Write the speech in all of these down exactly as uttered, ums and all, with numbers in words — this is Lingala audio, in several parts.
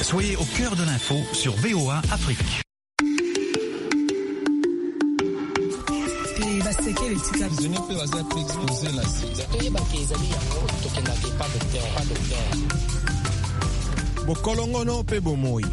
Soyez au cœur de l'info sur V O A Afrique. Bokolongono pe bomoi.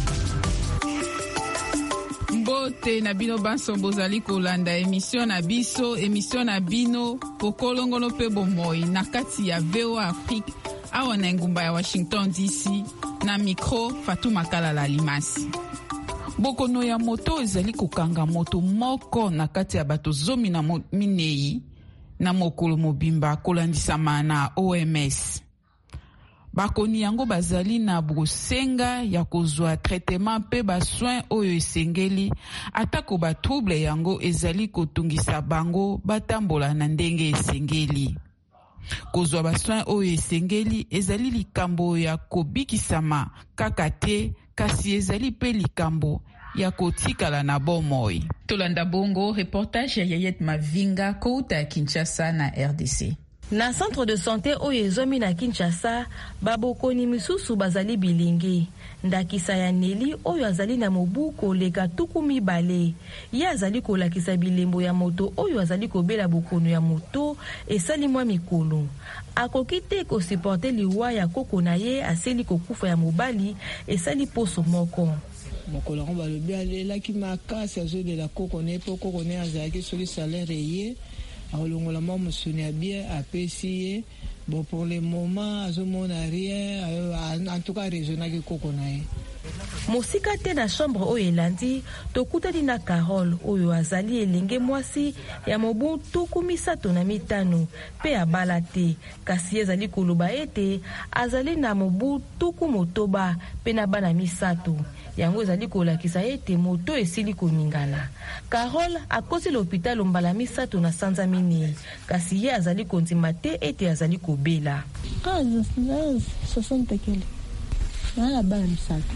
Mbote na bino banso bozali kolanda emission na biso, emission na bino Bokolongono pe bomoi na kati ya V O A Afrique awa na ngumba ya Washington D C na micro Fatuma Kalala Limasi. Bokono ya moto ezali kokanga moto moko na kati ya bato zomi na minei na mokolo mobimba kolandisama na O M S. Bakoni yango bazali na bosenga ya kozwa traitement pe ba soin oyo esengeli atako ba trouble yango ezali kotungisa bango batambola na ndenge esengeli. Kozwa ba soin oyo esengeli ezali likambo ya kobikisama kaka te kasi ezali pe likambo ya kotikala na bomoi. Tolanda bongo reportage ya Yayet Mavinga kouta ya Kinshasa na R D C. Na centre de santé oyo ezomi na Kinshasa, babokoni misusu bazali bilingi. Ndakisa ya Neli oyo azali na mobu koleka tuku mibale. Ye azali kolakisa bilembo ya moto oyo azali kobela bokono ya moto esali mwa mikolo. Akoki te kosiporte liwa ya koko na ye aseli kokufa ya mobali esali poso moko. Mokolo ngo balobi alelaki makasi azolela koko ne po koko ne azalaki soki salaire ye. Alongola maman musuni bien apprécié bon pour le moment azomona rien en tout cas raisonnable koko nae. Mosika te na chambre oyo elandi tokutani na Carole oyo azali elenge mwasi ya mobu tuku misato na mitano pe abala te kasi ezali koloba ete azali na mobu tuku motoba pe na bana misato yango ezali kolakisa ete moto esili koningana. Carole akosi l'hôpital mbala misato na sanza mini kasi ye azali kondima te ete azali kobela. Ah, soixante kilo. Nala bana misato.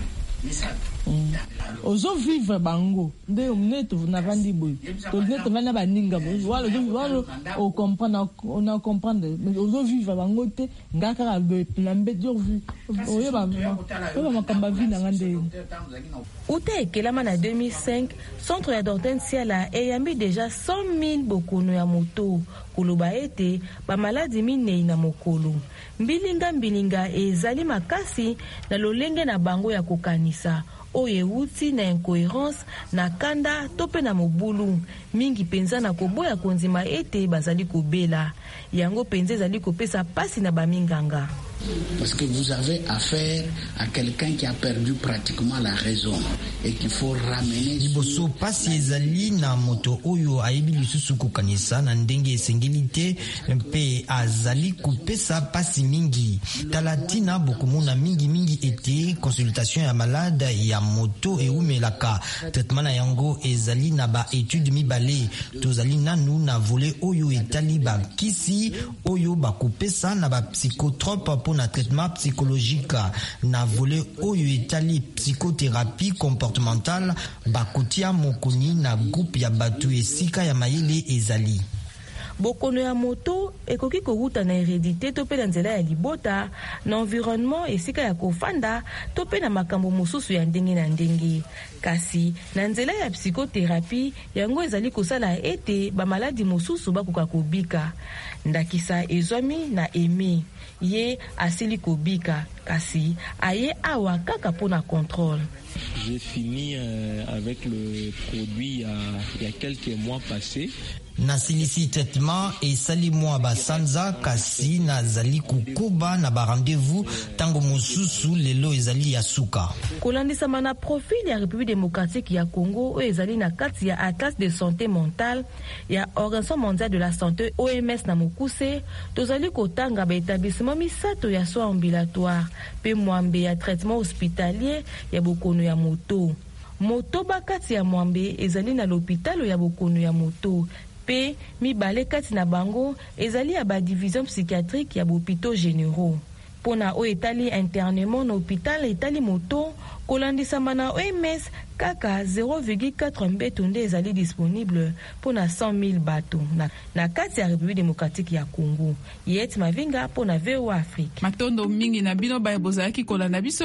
Ozo vivre bango nde omneto na vandi boy to neto vana baninga boy wala zo wala o comprendre on a comprendre ozo vivre bango te ngaka be lambe dio vu oye ba ba makamba vina ngande ute ekelama na deux mille cinq centre ya Hortensia la eyambi déjà cent mille bokono ya moto koloba ete ba maladi minei na mokolo mbilinga mbilinga ezali makasi na lolenge na bango ya kokanisa oye wuti na incohérence na kanda tope na mobulu mingi penza na koboya konzima ete bazali kobela yango penza ezali kopesa pasi na baminganga. Parce que vous avez affaire à quelqu'un qui a perdu pratiquement la raison et qu'il faut ramener. Liboso pasi ezali na moto oyo aibi lisusu kokanisa na ndenge esengeli te mpe azali kopesa pasi mingi. Talatina bokomona mingi mingi ete consultation ya malade ya moto eumelaka traitement na yango ezali na ba étude mibale tozali nanu na volet oyo etali ba kisi oyo bakopesa na ba psychotrope pour na traitement psychologique na volet oyo etali psychothérapie comportementale bakotia mokoni na groupe ya batu esika ya mayele ezali. Bokono ya moto ekoki koguta na hérédité to pe na nzela ya libota na environnement esika ya kofanda to pe na makambo mosusu ya ndenge na ndenge kasi na nzela ya psychothérapie yango ezali kosala ete ba maladi mosusu bakoka kobika. Ndakisa ezwami na Aimé ye asili kobika kasi aye awa kaka pona contrôle. J'ai fini euh, avec le produit il y a, il y a quelques mois passés. Na silisi traitement et sali mwa basanza kasi na zali kukuba na ba rendez-vous tango mosusu lelo ezali ya suka. Kolandisa mana profil ya République démocratique ya Congo o ezali na kati ya Atlas de santé mentale ya Organisation mondiale de la santé O M S na mokuse tozali kotanga ba établissement misato ya soins ambulatoires pe mwambe ya traitement hospitalier ya bokono ya moto. Moto bakati ya mwambe ezali na l'hôpital ya bokono ya moto. Pe mibale kati na bango ezali ya ba division psychiatrique ya bopito généraux. Pona o etali internement na hôpital etali moto kolandisama na O M S kaka zéro virgule quatre mbeto nde ezali disponible pona cent mille bato na, na kati ya République démocratique ya Congo. Yet Mavinga pona V O A Afrique. Matondo mingi na bino ba bozaki kolanda biso